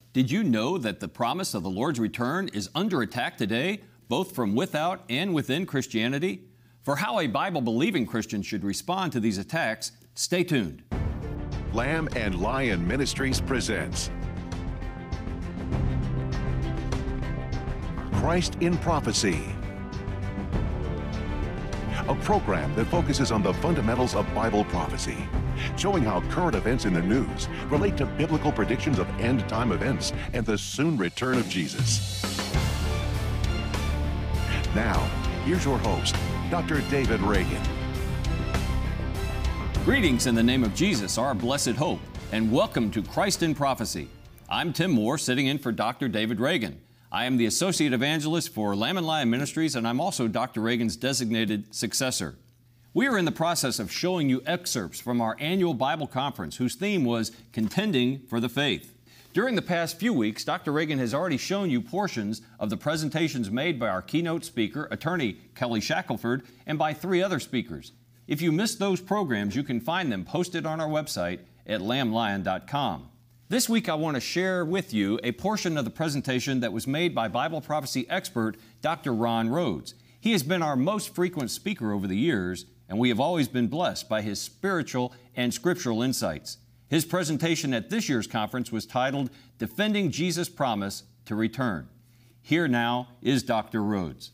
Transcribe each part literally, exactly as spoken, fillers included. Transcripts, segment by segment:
Did you know that the promise of the Lord's return is under attack today, both from without and within Christianity? For how a Bible-believing Christian should respond to these attacks, stay tuned. Lamb and Lion Ministries presents Christ in Prophecy, a program that focuses on the fundamentals of Bible prophecy, showing how current events in the news relate to biblical predictions of end-time events and the soon return of Jesus. Now, here's your host, Doctor David Reagan. Greetings in the name of Jesus, our blessed hope, and welcome to Christ in Prophecy. I'm Tim Moore, sitting in for Doctor David Reagan. I am the Associate Evangelist for Lamb and Lion Ministries, and I'm also Doctor Reagan's designated successor. We are in the process of showing you excerpts from our annual Bible conference, whose theme was Contending for the Faith. During the past few weeks, Doctor Reagan has already shown you portions of the presentations made by our keynote speaker, attorney Kelly Shackelford, and by three other speakers. If you missed those programs, you can find them posted on our website at lamb lion dot com. This week, I want to share with you a portion of the presentation that was made by Bible prophecy expert Doctor Ron Rhodes. He has been our most frequent speaker over the years, and we have always been blessed by his spiritual and scriptural insights. His presentation at this year's conference was titled, Defending Jesus' Promise to Return. Here now is Doctor Rhodes.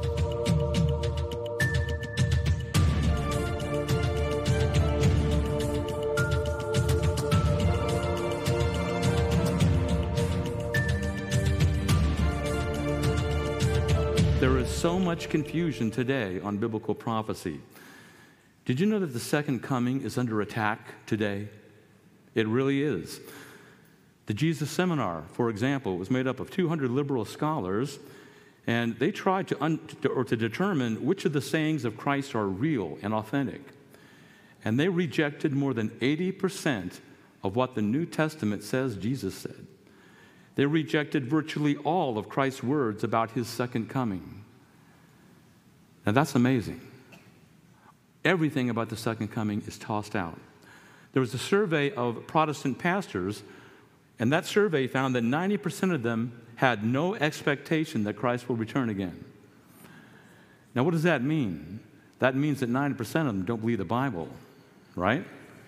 There is so much confusion today on biblical prophecy. Did you know that the second coming is under attack today? It really is. The Jesus Seminar, for example, was made up of two hundred liberal scholars, and they tried to, un- to, or to determine which of the sayings of Christ are real and authentic. And they rejected more than eighty percent of what the New Testament says Jesus said. They rejected virtually all of Christ's words about his second coming. Now that's amazing. Everything about the second coming is tossed out. There was a survey of Protestant pastors, and that survey found that ninety percent of them had no expectation that Christ will return again. Now what does that mean? That means that ninety percent of them don't believe the Bible, right?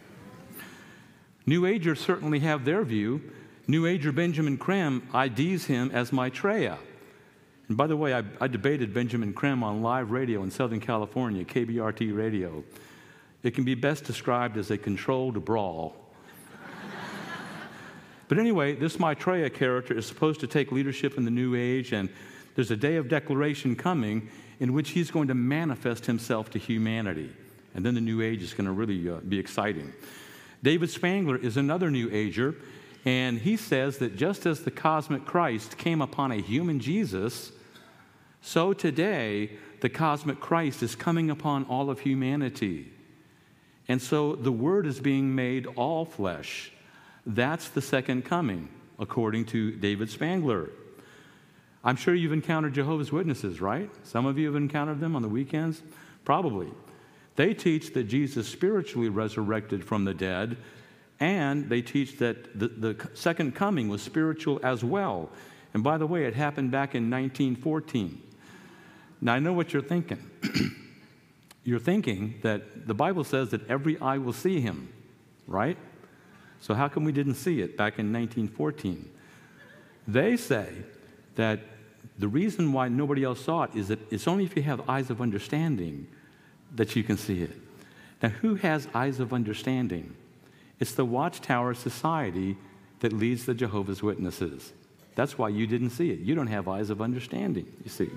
New Agers certainly have their view. New Ager Benjamin Creme I Ds him as Maitreya. And by the way, I, I debated Benjamin Creme on live radio in Southern California, K B R T radio. It can be best described as a controlled brawl. But anyway, this Maitreya character is supposed to take leadership in the New Age, and there's a day of declaration coming in which he's going to manifest himself to humanity. And then the New Age is going to really uh, be exciting. David Spangler is another New Ager. And he says that just as the cosmic Christ came upon a human Jesus, so today the cosmic Christ is coming upon all of humanity. And so the Word is being made all flesh. That's the second coming, according to David Spangler. I'm sure you've encountered Jehovah's Witnesses, right? Some of you have encountered them on the weekends? Probably. They teach that Jesus spiritually resurrected from the dead, and they teach that the, the second coming was spiritual as well. And by the way, it happened back in nineteen fourteen. Now, I know what you're thinking. You're thinking that the Bible says that every eye will see him, right? So how come we didn't see it back in nineteen fourteen? They say that the reason why nobody else saw it is that it's only if you have eyes of understanding that you can see it. Now, who has eyes of understanding? It's the Watchtower Society that leads the Jehovah's Witnesses. That's why you didn't see it. You don't have eyes of understanding, you see.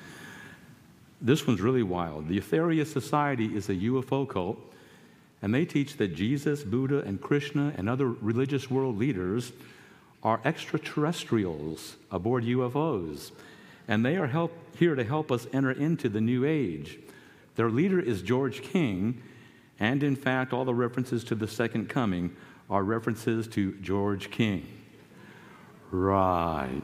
This one's really wild. The Aetherius Society is a U F O cult, and they teach that Jesus, Buddha, and Krishna, and other religious world leaders are extraterrestrials aboard U F Os, and they are help, here to help us enter into the New Age. Their leader is George King, and in fact, all the references to the second coming are references to George King. Right.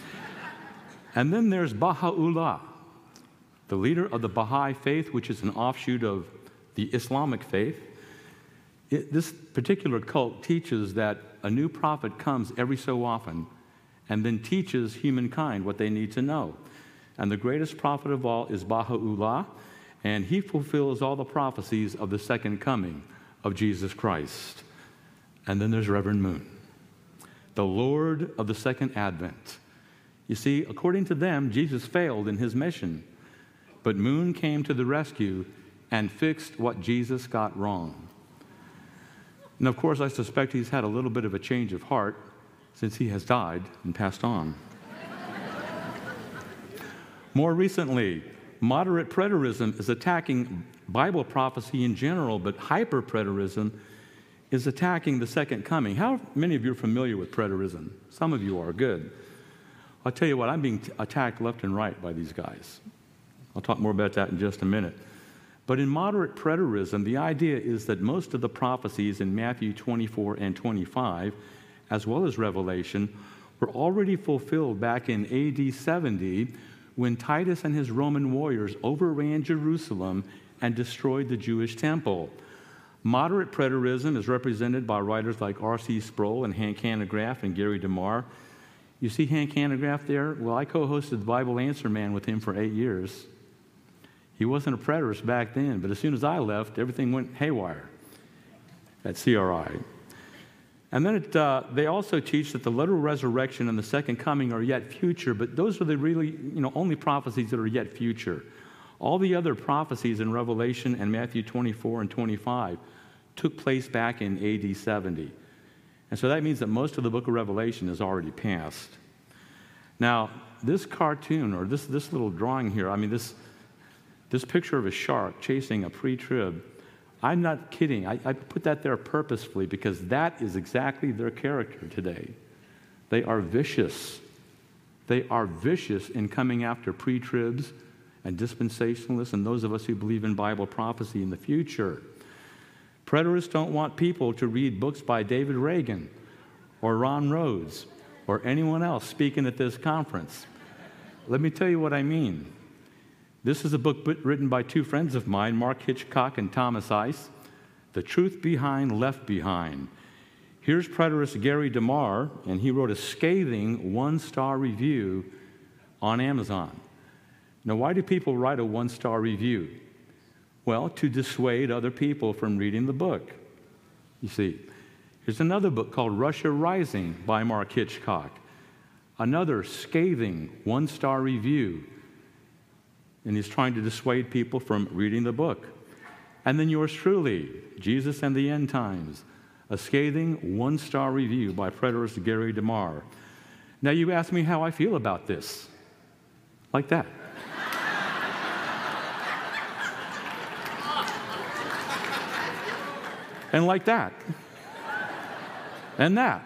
And then there's Baha'u'llah, the leader of the Baha'i faith, which is an offshoot of the Islamic faith. It, this particular cult teaches that a new prophet comes every so often, and then teaches humankind what they need to know. And the greatest prophet of all is Baha'u'llah, and he fulfills all the prophecies of the second coming of Jesus Christ. And then there's Reverend Moon, the Lord of the second advent. You see, according to them, Jesus failed in his mission, but Moon came to the rescue and fixed what Jesus got wrong. And of course, I suspect he's had a little bit of a change of heart since he has died and passed on. More recently, moderate preterism is attacking Bible prophecy in general, but hyper-preterism is attacking the second coming. How many of you are familiar with preterism? Some of you are. Good. I'll tell you what, I'm being t- attacked left and right by these guys. I'll talk more about that in just a minute. But in moderate preterism, the idea is that most of the prophecies in Matthew twenty-four and twenty-five, as well as Revelation, were already fulfilled back in A D seventy, when Titus and his Roman warriors overran Jerusalem and destroyed the Jewish temple. Moderate preterism is represented by writers like R C Sproul and Hank Hanegraaff and Gary DeMar. You see Hank Hanegraaff there? Well, I co-hosted the Bible Answer Man with him for eight years. He wasn't a preterist back then, but as soon as I left, everything went haywire at C R I. And then it, uh, they also teach that the literal resurrection and the second coming are yet future, but those are the really, you know, only prophecies that are yet future. All the other prophecies in Revelation and Matthew twenty-four and twenty-five took place back in A D seventy. And so that means that most of the book of Revelation is already passed. Now, this cartoon, or this, this little drawing here, I mean, this, this picture of a shark chasing a pre-trib, I'm not kidding. I, I put that there purposefully because that is exactly their character today. They are vicious. They are vicious in coming after pre-tribs and dispensationalists and those of us who believe in Bible prophecy in the future. Preterists don't want people to read books by David Reagan or Ron Rhodes or anyone else speaking at this conference. Let me tell you what I mean. This is a book written by two friends of mine, Mark Hitchcock and Thomas Ice, The Truth Behind Left Behind. Here's preterist Gary DeMar, and he wrote a scathing one-star review on Amazon. Now, why do people write a one-star review? Well, to dissuade other people from reading the book. You see, here's another book called Russia Rising by Mark Hitchcock. Another scathing one-star review. And he's trying to dissuade people from reading the book. And then yours truly, Jesus and the End Times, a scathing one-star review by preterist Gary DeMar. Now you ask me how I feel about this. Like that. And like that. And that.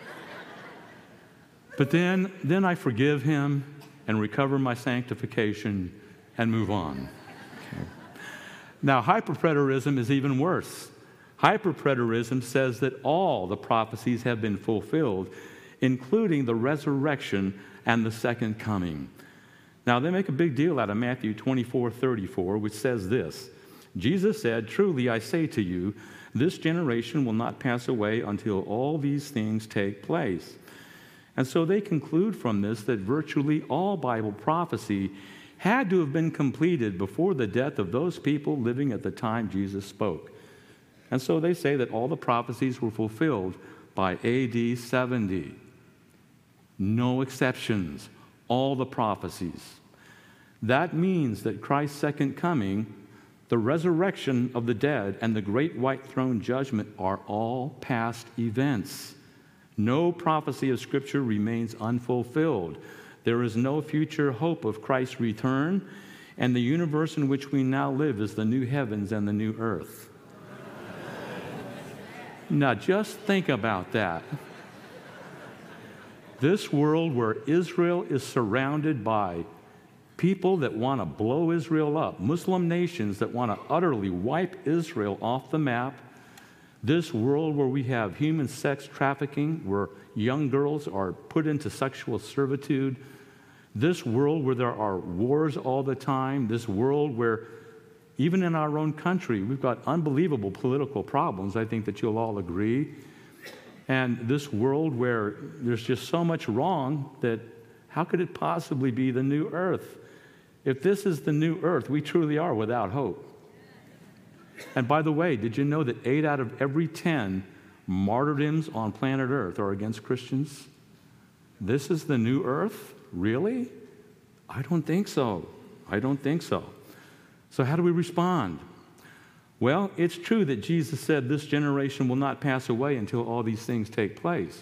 But then, then I forgive him and recover my sanctification and move on. Okay. Now, hyperpreterism is even worse. Hyperpreterism says that all the prophecies have been fulfilled, including the resurrection and the second coming. Now, they make a big deal out of Matthew twenty-four thirty-four, which says this. Jesus said, "Truly I say to you, this generation will not pass away until all these things take place." And so they conclude from this that virtually all Bible prophecy had to have been completed before the death of those people living at the time Jesus spoke. And so they say that all the prophecies were fulfilled by A D seventy. No exceptions. All the prophecies. That means that Christ's second coming, the resurrection of the dead, and the great white throne judgment are all past events. No prophecy of Scripture remains unfulfilled. There is no future hope of Christ's return, and the universe in which we now live is the new heavens and the new earth. Now, just think about that. This world where Israel is surrounded by people that want to blow Israel up, Muslim nations that want to utterly wipe Israel off the map, this world where we have human sex trafficking, where young girls are put into sexual servitude, this world where there are wars all the time, this world where even in our own country we've got unbelievable political problems, I think that you'll all agree. And this world where there's just so much wrong, that how could it possibly be the new earth? If this is the new earth, we truly are without hope. And by the way, did you know that eight out of every ten martyrdoms on planet Earth are against Christians? This is the new earth? Really? I don't think so. I don't think so. So how do we respond? Well, it's true that Jesus said this generation will not pass away until all these things take place.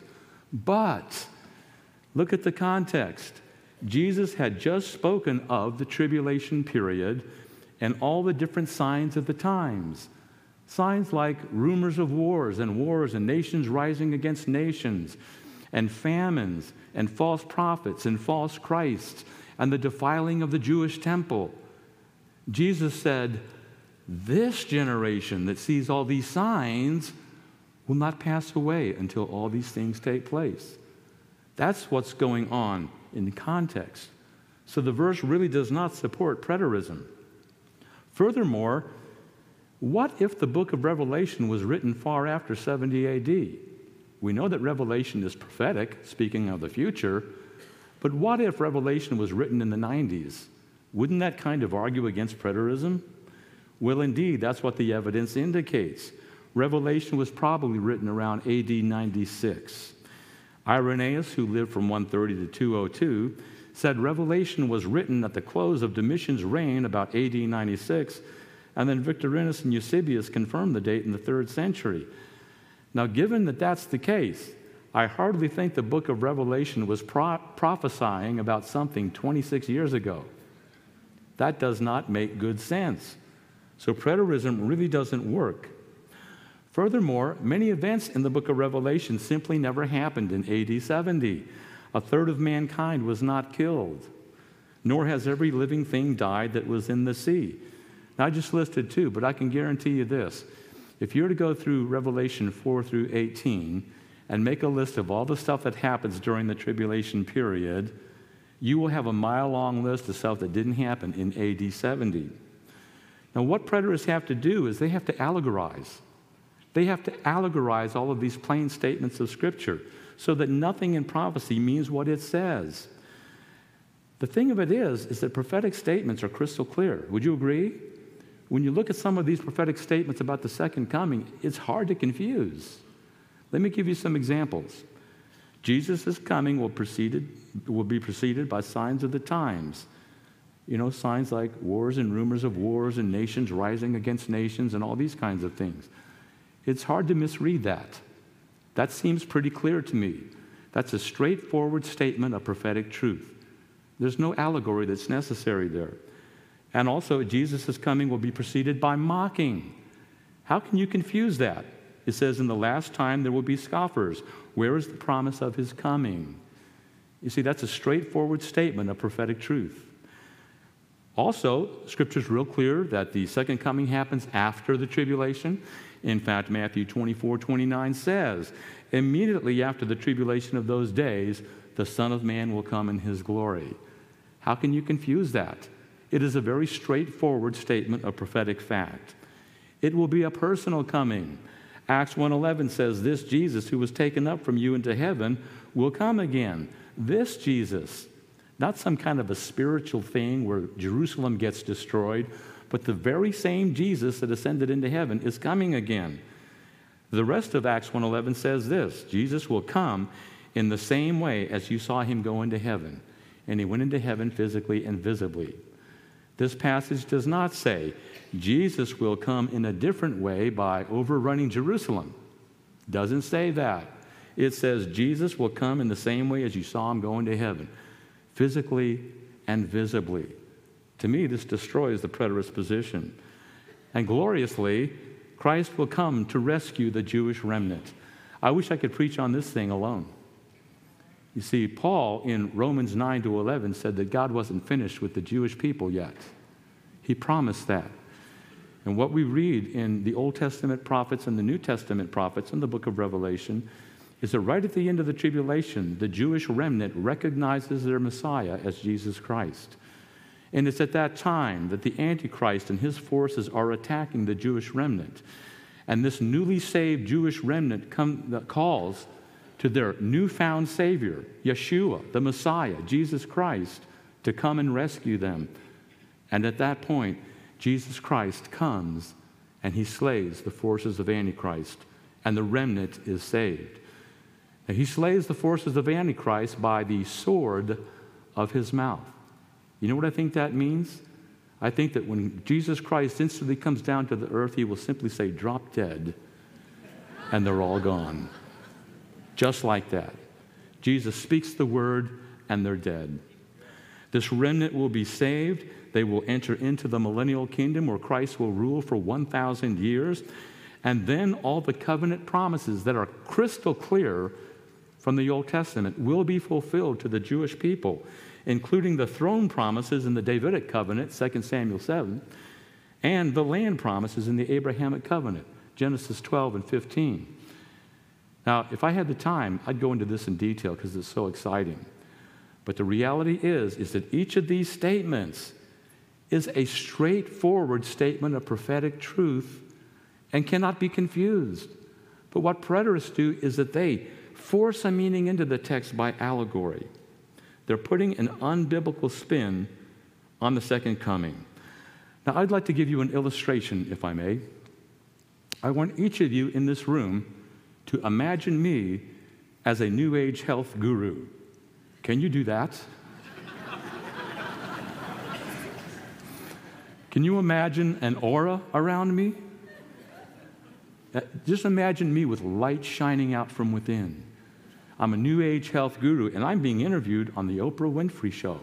But look at the context. Jesus had just spoken of the tribulation period and all the different signs of the times. Signs like rumors of wars and wars and nations rising against nations and famines and false prophets and false Christs and the defiling of the Jewish temple. Jesus said, this generation that sees all these signs will not pass away until all these things take place. That's what's going on in the context. So the verse really does not support preterism. Furthermore, what if the book of Revelation was written far after seventy A D? We know that Revelation is prophetic, speaking of the future, but what if Revelation was written in the nineties? Wouldn't that kind of argue against preterism? Well, indeed, that's what the evidence indicates. Revelation was probably written around A D ninety-six. Irenaeus, who lived from one thirty to two oh two, said Revelation was written at the close of Domitian's reign about A D ninety-six, and then Victorinus and Eusebius confirmed the date in the third century. Now, given that that's the case, I hardly think the book of Revelation was pro- prophesying about something twenty-six years ago. That does not make good sense. So preterism really doesn't work. Furthermore, many events in the book of Revelation simply never happened in A D seventy. A third of mankind was not killed, nor has every living thing died that was in the sea. Now, I just listed two, but I can guarantee you this. If you were to go through Revelation four through eighteen and make a list of all the stuff that happens during the tribulation period, you will have a mile-long list of stuff that didn't happen in A D seventy. Now, what preterists have to do is they have to allegorize. They have to allegorize all of these plain statements of Scripture so that nothing in prophecy means what it says. The thing of it is, is that prophetic statements are crystal clear. Would you agree? When you look at some of these prophetic statements about the second coming, it's hard to confuse. Let me give you some examples. Jesus' coming will, preceded, will be preceded by signs of the times. You know, signs like wars and rumors of wars and nations rising against nations and all these kinds of things. It's hard to misread that. That seems pretty clear to me. That's a straightforward statement of prophetic truth. There's no allegory that's necessary there. And also, Jesus' coming will be preceded by mocking. How can you confuse that? It says, in the last time there will be scoffers. Where is the promise of his coming? You see, that's a straightforward statement of prophetic truth. Also, Scripture's real clear that the second coming happens after the tribulation. In fact, Matthew twenty-four twenty-nine says, immediately after the tribulation of those days, the Son of Man will come in his glory. How can you confuse that? It is a very straightforward statement of prophetic fact. It will be a personal coming. Acts one eleven says, this Jesus who was taken up from you into heaven will come again. This Jesus, not some kind of a spiritual thing where Jerusalem gets destroyed, but the very same Jesus that ascended into heaven is coming again. The rest of Acts one eleven says this, Jesus will come in the same way as you saw him go into heaven. And he went into heaven physically and visibly. This passage does not say Jesus will come in a different way by overrunning Jerusalem. Doesn't say that. It says Jesus will come in the same way as you saw him go into heaven, physically and visibly. To me, this destroys the preterist position. And gloriously, Christ will come to rescue the Jewish remnant. I wish I could preach on this thing alone. You see, Paul in Romans nine to eleven said that God wasn't finished with the Jewish people yet. He promised that. And what we read in the Old Testament prophets and the New Testament prophets in the book of Revelation is that right at the end of the tribulation, the Jewish remnant recognizes their Messiah as Jesus Christ. And it's at that time that the Antichrist and his forces are attacking the Jewish remnant. And this newly saved Jewish remnant come, calls to their newfound Savior, Yeshua, the Messiah, Jesus Christ, to come and rescue them. And at that point, Jesus Christ comes and he slays the forces of Antichrist, and the remnant is saved. Now, he slays the forces of Antichrist by the sword of his mouth. You know what I think that means? I think that when Jesus Christ instantly comes down to the earth, he will simply say, drop dead, and they're all gone. Just like that. Jesus speaks the word, and they're dead. This remnant will be saved. They will enter into the millennial kingdom where Christ will rule for one thousand years. And then all the covenant promises that are crystal clear from the Old Testament will be fulfilled to the Jewish people, including the throne promises in the Davidic covenant, Second Samuel seven, and the land promises in the Abrahamic covenant, Genesis twelve and fifteen. Now, if I had the time, I'd go into this in detail because it's so exciting. But the reality is, is that each of these statements is a straightforward statement of prophetic truth and cannot be confused. But what preterists do is that they force a meaning into the text by allegory. They're putting an unbiblical spin on the second coming. Now, I'd like to give you an illustration, if I may. I want each of you in this room to imagine me as a New Age health guru. Can you do that? Can you imagine an aura around me? Just imagine me with light shining out from within. I'm a New Age health guru, and I'm being interviewed on the Oprah Winfrey Show.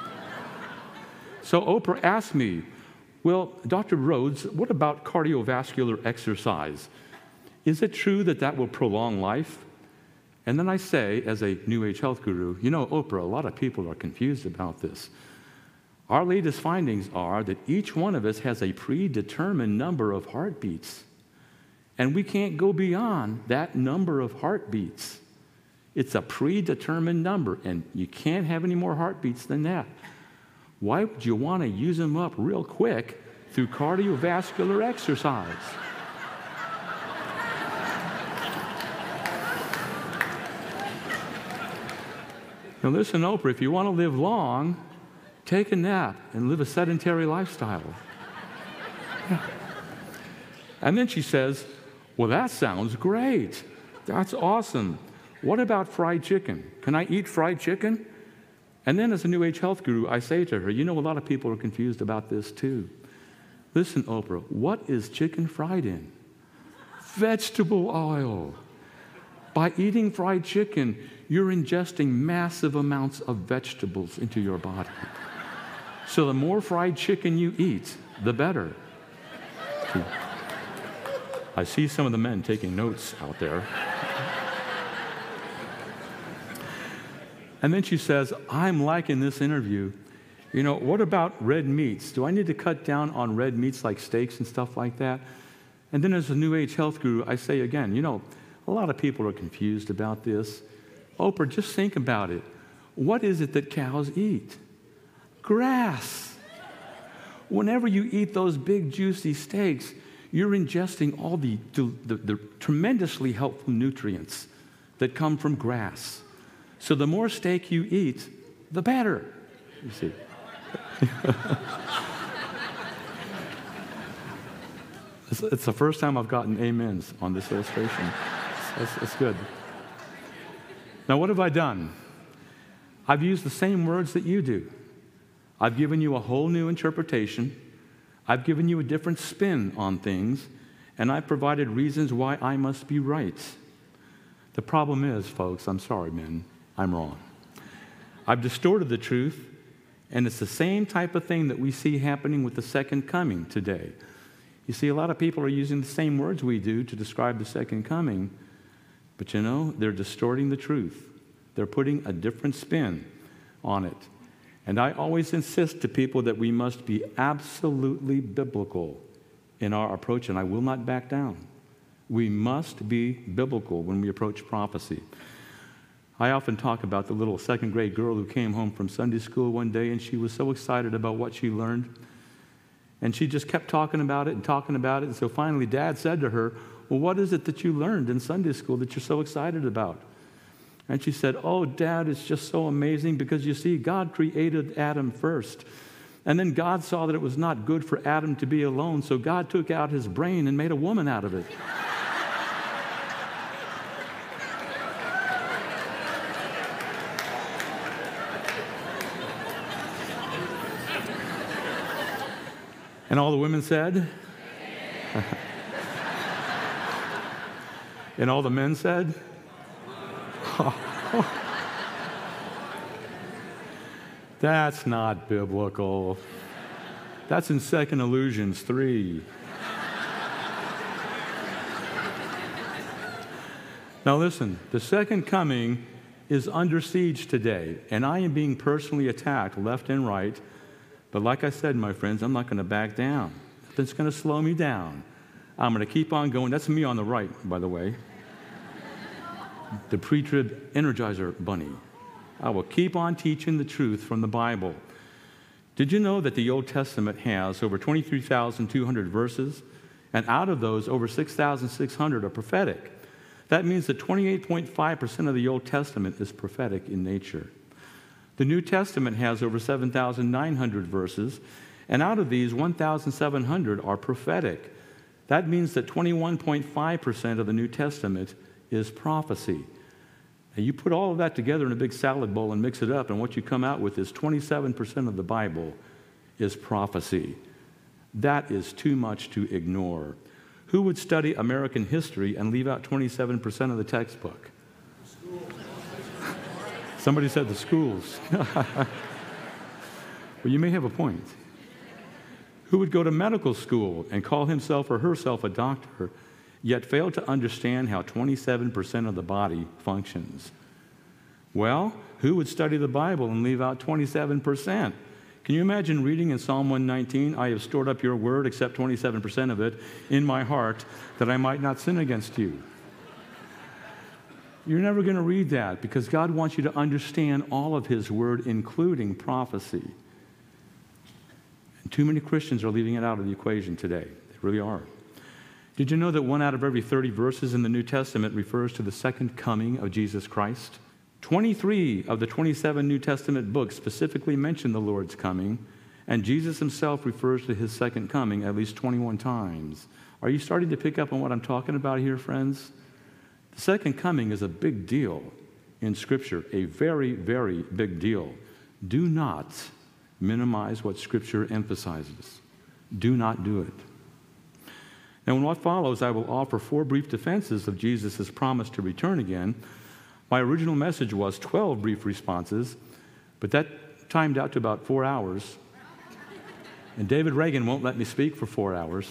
So Oprah asked me, well, Doctor Rhodes, what about cardiovascular exercise? Is it true that that will prolong life? And then I say, as a New Age health guru, you know, Oprah, a lot of people are confused about this. Our latest findings are that each one of us has a predetermined number of heartbeats, and we can't go beyond that number of heartbeats. It's a predetermined number, and you can't have any more heartbeats than that. Why would you want to use them up real quick through cardiovascular exercise? Now listen, Oprah, if you want to live long, take a nap and live a sedentary lifestyle. Yeah. And then she says, well, that sounds great. That's awesome. What about fried chicken? Can I eat fried chicken? And then as a New Age health guru, I say to her, you know, a lot of people are confused about this too. Listen, Oprah, what is chicken fried in? Vegetable oil. By eating fried chicken, you're ingesting massive amounts of vegetables into your body. So the more fried chicken you eat, the better. I see some of the men taking notes out there. And then she says, I'm liking this interview. You know, what about red meats? Do I need to cut down on red meats like steaks and stuff like that? And then as a New Age health guru, I say again, you know, a lot of people are confused about this. Oprah, just think about it. What is it that cows eat? Grass. Whenever you eat those big, juicy steaks, you're ingesting all the, the, the, the tremendously helpful nutrients that come from grass. So the more steak you eat, the better, you see. it's, it's the first time I've gotten amens on this illustration. It's, it's good. Now, what have I done? I've used the same words that you do. I've given you a whole new interpretation. I've given you a different spin on things, and I've provided reasons why I must be right. The problem is, folks, I'm sorry, men, I'm wrong. I've distorted the truth, and it's the same type of thing that we see happening with the second coming today. You see, a lot of people are using the same words we do to describe the second coming, but you know, they're distorting the truth. They're putting a different spin on it. And I always insist to people that we must be absolutely biblical in our approach, and I will not back down. We must be biblical when we approach prophecy. I often talk about the little second grade girl who came home from Sunday school one day, and she was so excited about what she learned. And she just kept talking about it and talking about it. And so finally, Dad said to her, well, what is it that you learned in Sunday school that you're so excited about? And she said, oh, Dad, it's just so amazing because you see, God created Adam first. And then God saw that it was not good for Adam to be alone, so God took out his brain and made a woman out of it. And all the women said? And all the men said? That's not biblical. That's in Second Illusions three. Now listen, the second coming is under siege today, and I am being personally attacked left and right. But like I said, my friends, I'm not going to back down. Nothing's going to slow me down. I'm going to keep on going. That's me on the right, by the way. The pre-trib Energizer Bunny. I will keep on teaching the truth from the Bible. Did you know that the Old Testament has over twenty-three thousand two hundred verses? And out of those, over six thousand six hundred are prophetic. That means that twenty-eight point five percent of the Old Testament is prophetic in nature. The New Testament has over seven thousand nine hundred verses, and out of these, one thousand seven hundred are prophetic. That means that twenty-one point five percent of the New Testament is prophecy. And you put all of that together in a big salad bowl and mix it up, and what you come out with is twenty-seven percent of the Bible is prophecy. That is too much to ignore. Who would study American history and leave out twenty-seven percent of the textbook? Somebody said the schools. Well, you may have a point. Who would go to medical school and call himself or herself a doctor, yet fail to understand how twenty-seven percent of the body functions? Well, who would study the Bible and leave out twenty-seven percent? Can you imagine reading in Psalm one nineteen, I have stored up your word, except twenty-seven percent of it, in my heart, that I might not sin against you? You're never going to read that because God wants you to understand all of his word, including prophecy. And too many Christians are leaving it out of the equation today. They really are. Did you know that one out of every thirty verses in the New Testament refers to the second coming of Jesus Christ? twenty-three of the twenty-seven New Testament books specifically mention the Lord's coming, and Jesus himself refers to his second coming at least twenty-one times. Are you starting to pick up on what I'm talking about here, friends? The second coming is a big deal in Scripture, a very, very big deal. Do not minimize what Scripture emphasizes. Do not do it. Now, in what follows, I will offer four brief defenses of Jesus' promise to return again. My original message was twelve brief responses, but that timed out to about four hours. And David Reagan won't let me speak for four hours.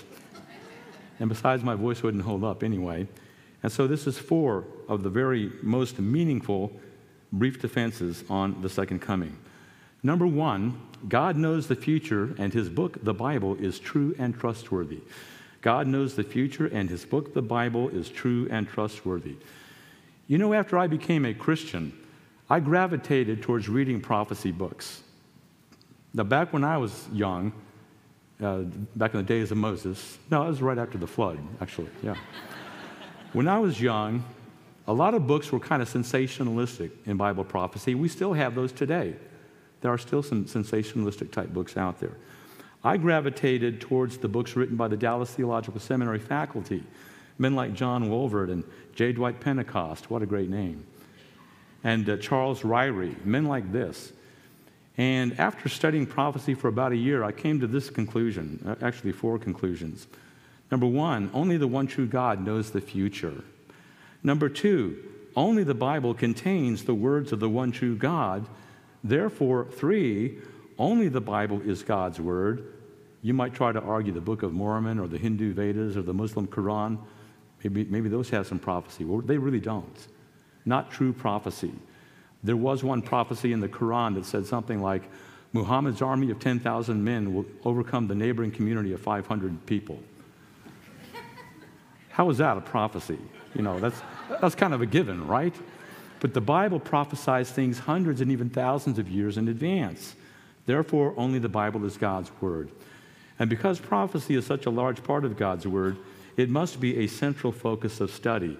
And besides, my voice wouldn't hold up anyway. And so this is four of the very most meaningful brief defenses on the second coming. Number one, God knows the future, and his book, the Bible, is true and trustworthy. God knows the future, and his book, the Bible, is true and trustworthy. You know, after I became a Christian, I gravitated towards reading prophecy books. Now, back when I was young, uh, back in the days of Moses, no, it was right after the flood, actually, yeah. When I was young, a lot of books were kind of sensationalistic in Bible prophecy. We still have those today. There are still some sensationalistic type books out there. I gravitated towards the books written by the Dallas Theological Seminary faculty, men like John Wolvert and J. Dwight Pentecost, what a great name, and uh, Charles Ryrie, men like this. And after studying prophecy for about a year, I came to this conclusion, uh, actually four conclusions. Number one, only the one true God knows the future. Number two, only the Bible contains the words of the one true God. Therefore, three, only the Bible is God's word. You might try to argue the Book of Mormon or the Hindu Vedas or the Muslim Quran. Maybe, maybe those have some prophecy. Well, they really don't. Not true prophecy. There was one prophecy in the Quran that said something like, Muhammad's army of ten thousand men will overcome the neighboring community of five hundred people. How is that a prophecy? You know, that's, that's kind of a given, right? But the Bible prophesies things hundreds and even thousands of years in advance. Therefore, only the Bible is God's word. And because prophecy is such a large part of God's word, it must be a central focus of study.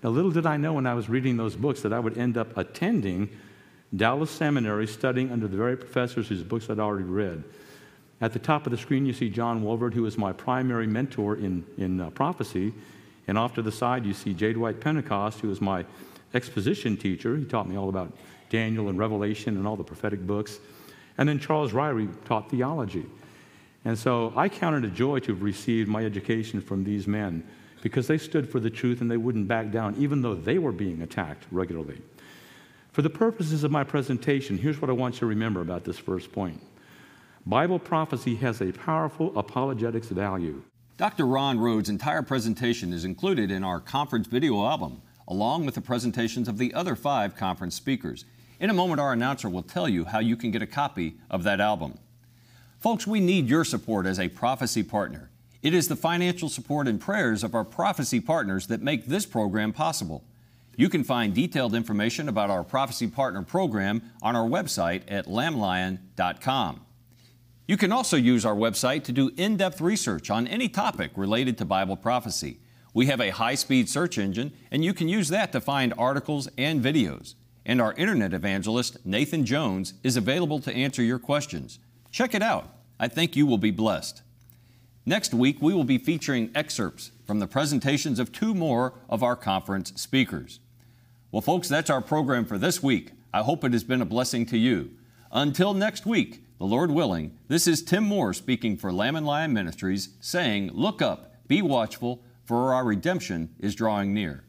Now, little did I know when I was reading those books that I would end up attending Dallas Seminary, studying under the very professors whose books I'd already read. At the top of the screen, you see John Wolvert, who was my primary mentor in, in uh, prophecy. And off to the side, you see J. Dwight Pentecost, who was my exposition teacher. He taught me all about Daniel and Revelation and all the prophetic books. And then Charles Ryrie taught theology. And so I counted it a joy to have received my education from these men because they stood for the truth and they wouldn't back down, even though they were being attacked regularly. For the purposes of my presentation, here's what I want you to remember about this first point. Bible prophecy has a powerful apologetics value. Doctor Ron Rhodes' entire presentation is included in our conference video album, along with the presentations of the other five conference speakers. In a moment, our announcer will tell you how you can get a copy of that album. Folks, we need your support as a prophecy partner. It is the financial support and prayers of our prophecy partners that make this program possible. You can find detailed information about our Prophecy Partner program on our website at lamb lion dot com. You can also use our website to do in-depth research on any topic related to Bible prophecy. We have a high-speed search engine, and you can use that to find articles and videos. And our internet evangelist, Nathan Jones, is available to answer your questions. Check it out. I think you will be blessed. Next week, we will be featuring excerpts from the presentations of two more of our conference speakers. Well, folks, that's our program for this week. I hope it has been a blessing to you. Until next week, the Lord willing, this is Tim Moore speaking for Lamb and Lion Ministries, saying, look up, be watchful, for our redemption is drawing near.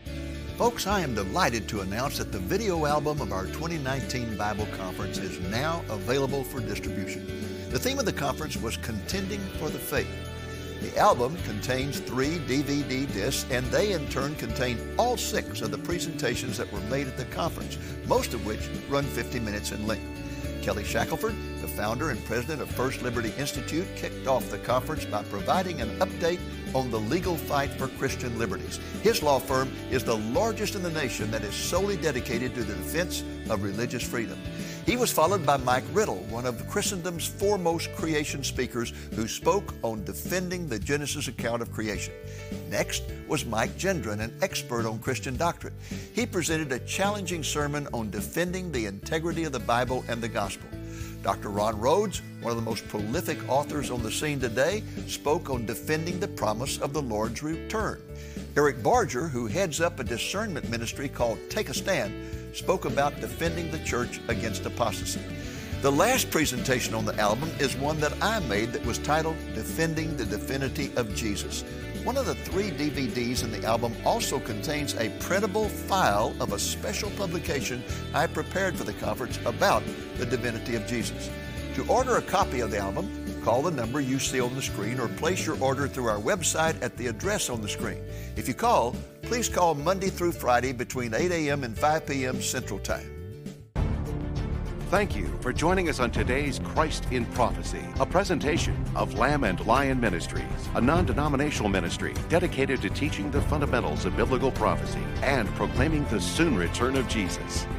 Folks, I am delighted to announce that the video album of our twenty nineteen Bible Conference is now available for distribution. The theme of the conference was Contending for the Faith. The album contains three D V D discs, and they in turn contain all six of the presentations that were made at the conference, most of which run fifty minutes in length. Kelly Shackelford, the founder and president of First Liberty Institute, kicked off the conference by providing an update on the legal fight for Christian liberties. His law firm is the largest in the nation that is solely dedicated to the defense of religious freedom. He was followed by Mike Riddle, one of Christendom's foremost creation speakers, who spoke on defending the Genesis account of creation. Next was Mike Gendron, an expert on Christian doctrine. He presented a challenging sermon on defending the integrity of the Bible and the gospel. Doctor Ron Rhodes, one of the most prolific authors on the scene today, spoke on defending the promise of the Lord's return. Eric Barger, who heads up a discernment ministry called Take a Stand, spoke about defending the church against apostasy. The last presentation on the album is one that I made that was titled Defending the Divinity of Jesus. One of the three D V Ds in the album also contains a printable file of a special publication I prepared for the conference about the divinity of Jesus. To order a copy of the album, call the number you see on the screen or place your order through our website at the address on the screen. If you call, please call Monday through Friday between eight a.m. and five p.m. Central Time. Thank you for joining us on today's Christ in Prophecy, a presentation of Lamb and Lion Ministries, a non-denominational ministry dedicated to teaching the fundamentals of biblical prophecy and proclaiming the soon return of Jesus.